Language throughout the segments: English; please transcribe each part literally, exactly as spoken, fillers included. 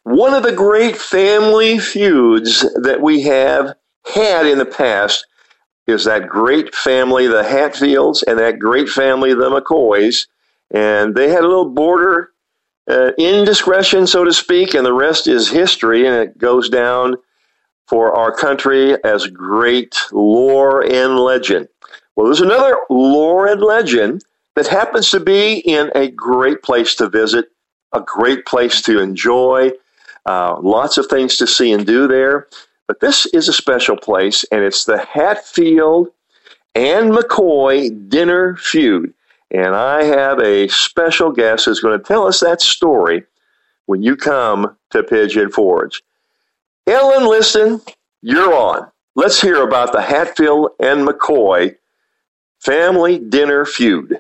One of the great family feuds that we have had in the past is that great family, the Hatfields, and that great family, the McCoys. And they had a little border uh, indiscretion, so to speak, and the rest is history, and it goes down for our country as great lore and legend. Well, there's another lore and legend that happens to be in a great place to visit, a great place to enjoy, uh, lots of things to see and do there. But this is a special place, and it's the Hatfield and McCoy dinner feud. And I have a special guest who's going to tell us that story when you come to Pigeon Forge. Ellen, listen, you're on. Let's hear about the Hatfield and McCoy family dinner feud.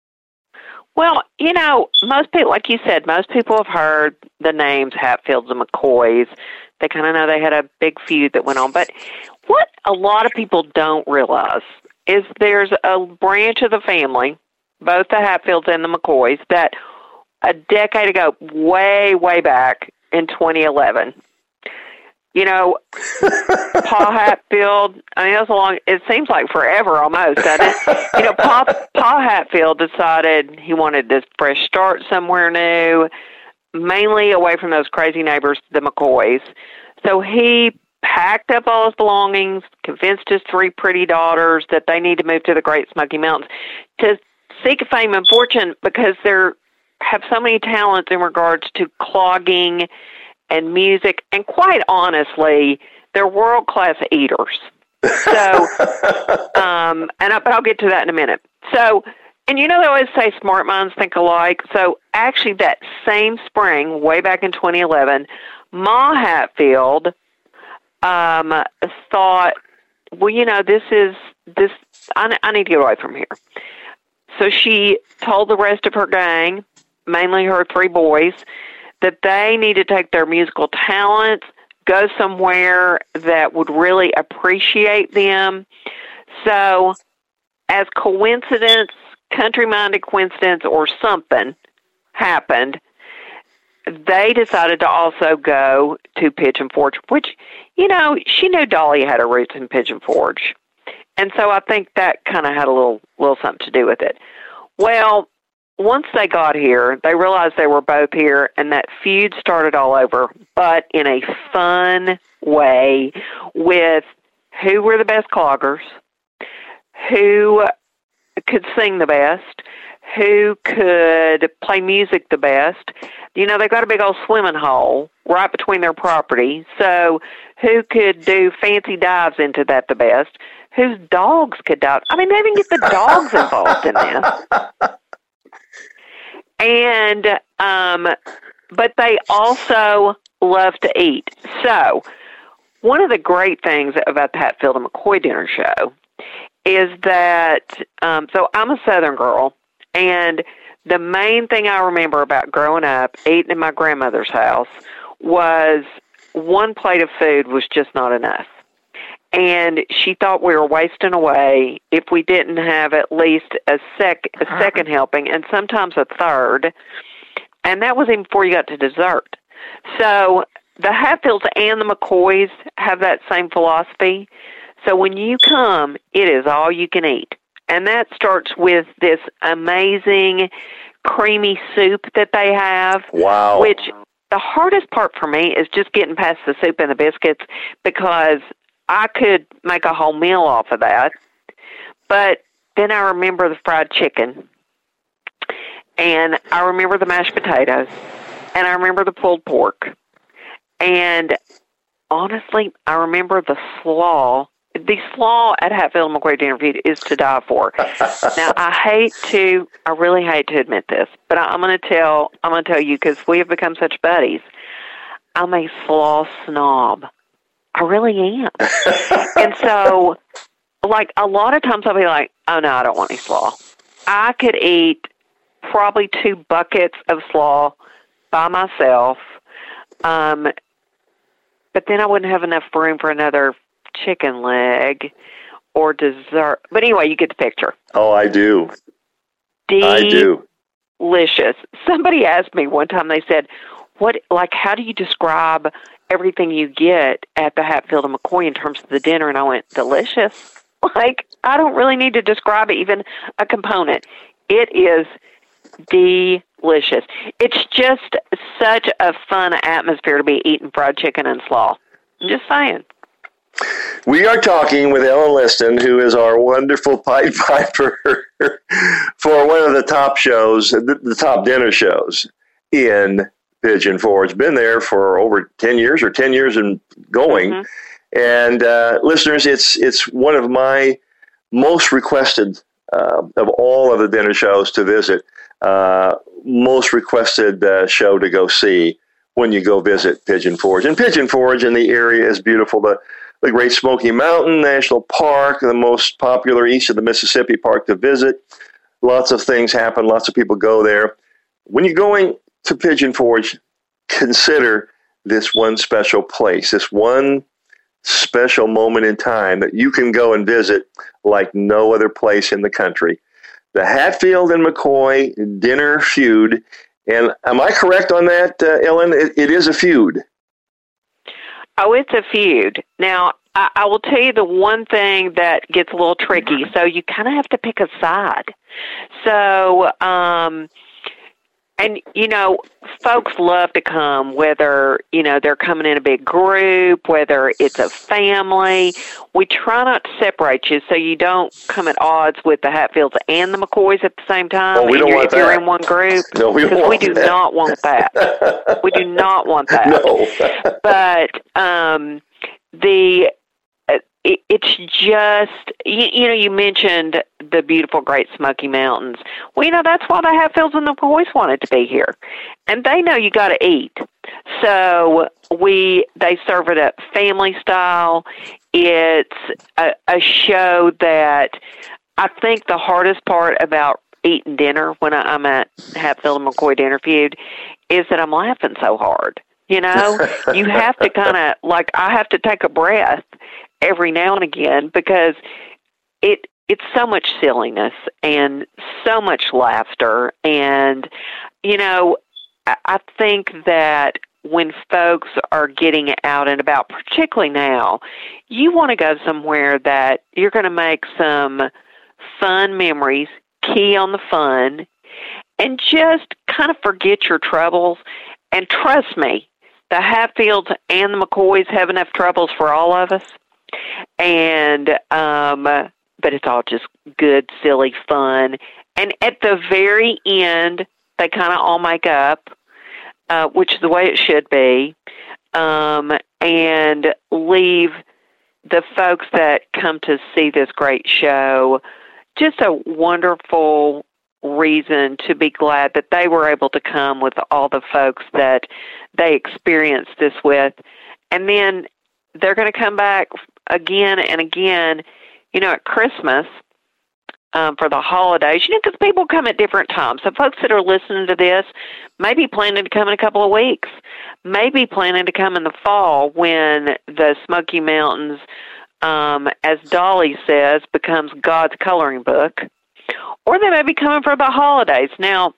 Well, you know, most people, like you said, most people have heard the names Hatfields and McCoys. They kind of know they had a big feud that went on. But what a lot of people don't realize is there's a branch of the family, both the Hatfields and the McCoys, that a decade ago, way, way back in twenty eleven, you know, Pa Hatfield, I mean, that's a long, it seems like forever almost, doesn't it? You know, Pa, Pa Hatfield decided he wanted this fresh start somewhere new, mainly away from those crazy neighbors, the McCoys. So he packed up all his belongings, convinced his three pretty daughters that they need to move to the Great Smoky Mountains to seek fame and fortune because they have so many talents in regards to clogging and music, and quite honestly, they're world-class eaters. So, um, and I, but I'll get to that in a minute. So, and you know they always say smart minds think alike. So actually that same spring, way back in twenty eleven, Ma Hatfield um, thought, well, you know, this is, this. I, I need to get away from here. So she told the rest of her gang, mainly her three boys, that they need to take their musical talents, go somewhere that would really appreciate them. So, as coincidence, country-minded coincidence or something happened, they decided to also go to Pigeon Forge, which, you know, she knew Dolly had her roots in Pigeon Forge. And so I think that kind of had a little, little something to do with it. Well, once they got here, they realized they were both here, and that feud started all over, but in a fun way with who were the best cloggers, who could sing the best, who could play music the best. You know, they got a big old swimming hole right between their property, so who could do fancy dives into that the best, whose dogs could dive. I mean, they didn't get the dogs involved in this. And, um, but they also love to eat. So, one of the great things about the Hatfield and McCoy dinner show is that, um, so I'm a Southern girl, and the main thing I remember about growing up, eating in my grandmother's house, was one plate of food was just not enough. And she thought we were wasting away if we didn't have at least a sec a second helping, and sometimes a third. And that was even before you got to dessert. So the Hatfields and the McCoys have that same philosophy. So when you come, it is all you can eat. And that starts with this amazing creamy soup that they have. Wow. Which the hardest part for me is just getting past the soup and the biscuits, because I could make a whole meal off of that. But then I remember the fried chicken, and I remember the mashed potatoes, and I remember the pulled pork. And honestly, I remember the slaw. The slaw at Hatfield and McCoy Dinner Feud is to die for. Now, I hate to, I really hate to admit this, but I'm going to tell, I'm going to tell you, because we have become such buddies. I'm a slaw snob. I really am. And so, like, a lot of times I'll be like, oh, no, I don't want any slaw. I could eat probably two buckets of slaw by myself, um, but then I wouldn't have enough room for another chicken leg or dessert. But anyway, you get the picture. Oh, I do. De- I do. Delicious. Somebody asked me one time, they said, what, like, how do you describe everything you get at the Hatfield and McCoy in terms of the dinner? And I went, delicious. Like, I don't really need to describe even a component. It is delicious. It's just such a fun atmosphere to be eating fried chicken and slaw. I'm just saying. We are talking with Ellen Liston, who is our wonderful Pied Piper for one of the top shows, the, the top dinner shows in Pigeon Forge. Been there for over ten years or ten years and going. Mm-hmm. And uh, listeners, it's it's one of my most requested uh, of all of the dinner shows to visit, uh, most requested uh, show to go see when you go visit Pigeon Forge. And Pigeon Forge in the area is beautiful. The, the Great Smoky Mountain National Park, the most popular east of the Mississippi park to visit. Lots of things happen. Lots of people go there. When you're going to Pigeon Forge, consider this one special place, this one special moment in time that you can go and visit like no other place in the country. The Hatfield and McCoy Dinner Feud. And am I correct on that, uh, Ellen? It, it is a feud. Oh, it's a feud. Now, I, I will tell you the one thing that gets a little tricky. So you kind of have to pick a side. So, um, and, you know, folks love to come, whether, you know, they're coming in a big group, whether it's a family. We try not to separate you so you don't come at odds with the Hatfields and the McCoys at the same time. Oh, we don't you're, want if that. you're in one group. No, we don't want we do that. not want that. We do not want that. No. But um, the... It's just, you, you know, you mentioned the beautiful Great Smoky Mountains. Well, you know, that's why the Hatfields and the McCoys wanted to be here. And they know you got to eat. So we, they serve it up family style. It's a, a show that I think the hardest part about eating dinner when I, I'm at Hatfield and McCoy Dinner Feud is that I'm laughing so hard. You know, you have to kind of, like, I have to take a breath every now and again because it it's so much silliness and so much laughter. And, you know, I, I think that when folks are getting out and about, particularly now, you want to go somewhere that you're going to make some fun memories, key on the fun, and just kind of forget your troubles. And trust me, the Hatfields and the McCoys have enough troubles for all of us. And, um, but it's all just good, silly fun. And at the very end, they kind of all make up, uh, which is the way it should be, um, and leave the folks that come to see this great show just a wonderful reason to be glad that they were able to come with all the folks that they experienced this with. And then they're going to come back again and again, you know, at Christmas, um, for the holidays, you know, because people come at different times. So folks that are listening to this may be planning to come in a couple of weeks, maybe planning to come in the fall when the Smoky Mountains, um, as Dolly says, becomes God's coloring book. Or they may be coming for the holidays. Now,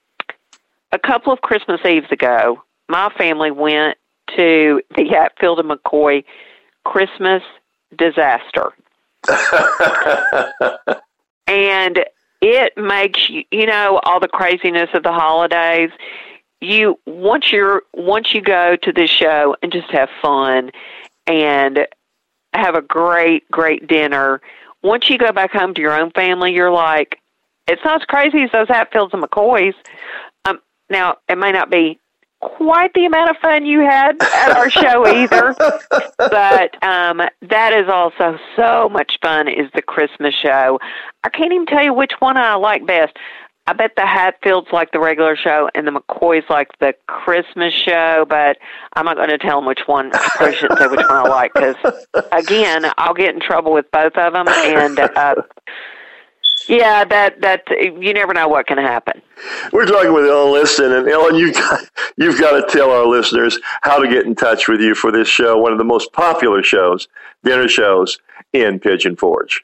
a couple of Christmas Eves ago, my family went to the Hatfield and McCoy Christmas disaster. And it makes you, you know, all the craziness of the holidays. You once you're once you go to this show and just have fun and have a great, great dinner. Once you go back home to your own family, you're like, it's not as crazy as those Hatfields and McCoys. Um, now, it may not be quite the amount of fun you had at our show either, but um, that is also so much fun is the Christmas show. I can't even tell you which one I like best. I bet the Hatfields like the regular show and the McCoys like the Christmas show, but I'm not going to tell them which one. I probably shouldn't say which one I like because, again, I'll get in trouble with both of them. And, uh, yeah, that that you never know what can happen. We're talking with Ellen Liston, and Ellen, you got, you've got to tell our listeners how to get in touch with you for this show, one of the most popular shows, dinner shows in Pigeon Forge.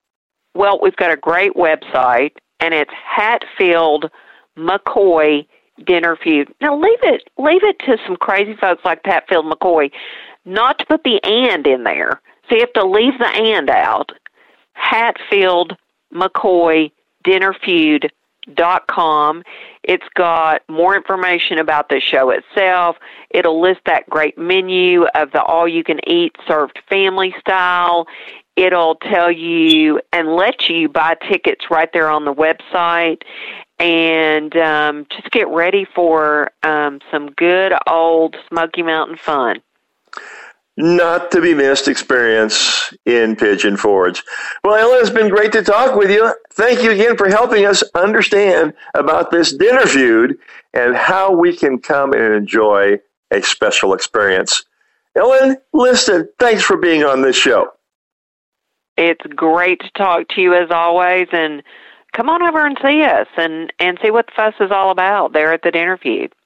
Well, we've got a great website, and it's Hatfield McCoy Dinner Feud. Now leave it leave it to some crazy folks like Hatfield McCoy not to put the and in there. So you have to leave the and out. Hatfield McCoy Dinner Feud dot com. It's got more information about the show itself. It'll list that great menu of the all-you-can-eat served family style. It'll tell you and let you buy tickets right there on the website. And um, just get ready for um, some good old Smoky Mountain fun. Not to be missed experience in Pigeon Forge. Well, Ellen, it's been great to talk with you. Thank you again for helping us understand about this Dinner Feud and how we can come and enjoy a special experience. Ellen, listen, thanks for being on this show. It's great to talk to you as always, and come on over and see us and, and see what the fuss is all about there at the Dinner Feud.